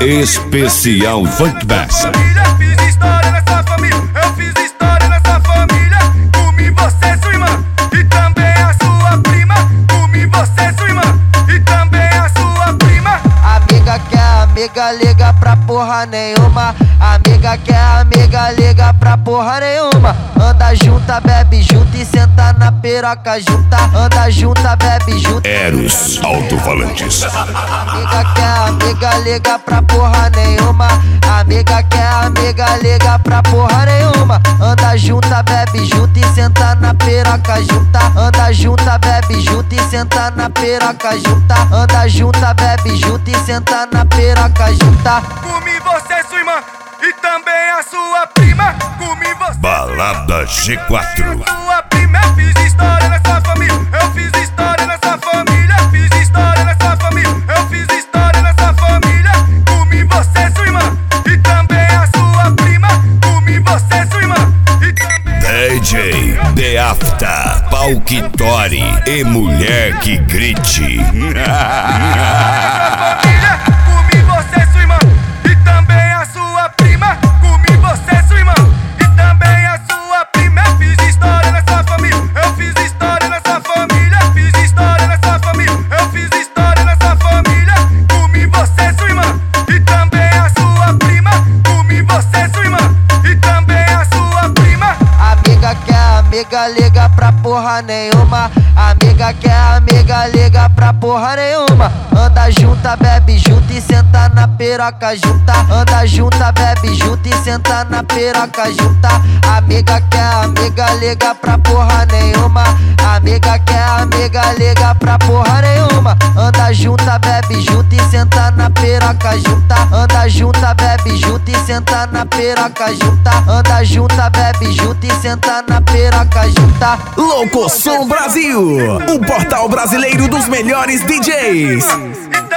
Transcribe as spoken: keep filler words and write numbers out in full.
Especial Funk Bass. Fiz história nessa família, eu fiz história nessa família. Comi você, sua irmã, e também a sua prima. Comi você, sua irmã, e também a sua prima. Amiga quer amiga, liga pra porra nenhuma. Amiga quer amiga, liga pra porra nenhuma. Anda junta, bebe junto e senta na piroca junta. Anda junta, bebe junto. Eros Alto-Falantes. Amiga quer amiga, liga pra porra nenhuma. Amiga quer amiga, liga pra porra nenhuma. Anda junta, bebe junto e senta na piroca junta. Anda junta, bebe junto e senta na piroca junta. Anda junta, bebe junto e senta na piroca junta. Comi você, sua irmã, e também a sua prima. Comi você, Balada G quatro. sua prima. Eu fiz história nessa família, eu fiz história nessa família. Fiz história nessa família, eu fiz história nessa família. Comi você, sua irmã, e também a sua prima. Comi você, sua irmã, e também D J The Afta, Palquitori e Mulher que Grite. família. Comi você, sua irmã, e também a sua prima. Comi você, sua irmã, e também a sua prima. Eu fiz história nessa família, eu fiz história nessa família. Fiz história nessa família, eu fiz história nessa família. Comi você, sua irmã, e também a sua prima. Comi você, sua irmã, e também a sua prima. Amiga quer amiga, liga pra porra nenhuma. Amiga quer amiga, liga pra porra nenhuma. Anda junta, bebe junto e senta na piroca junta. Anda junta, bebe junto e senta na piroca junta. Amiga quer amiga, liga pra porra nenhuma. Amiga quer amiga, liga pra porra nenhuma. Anda junta, bebe junto e senta na piroca junta. Anda junta, bebe junto e senta na piroca junta. Anda junta, bebe junto e senta na piroca junta. Louco Som Brasil, o portal brasileiro dos melhores D Js.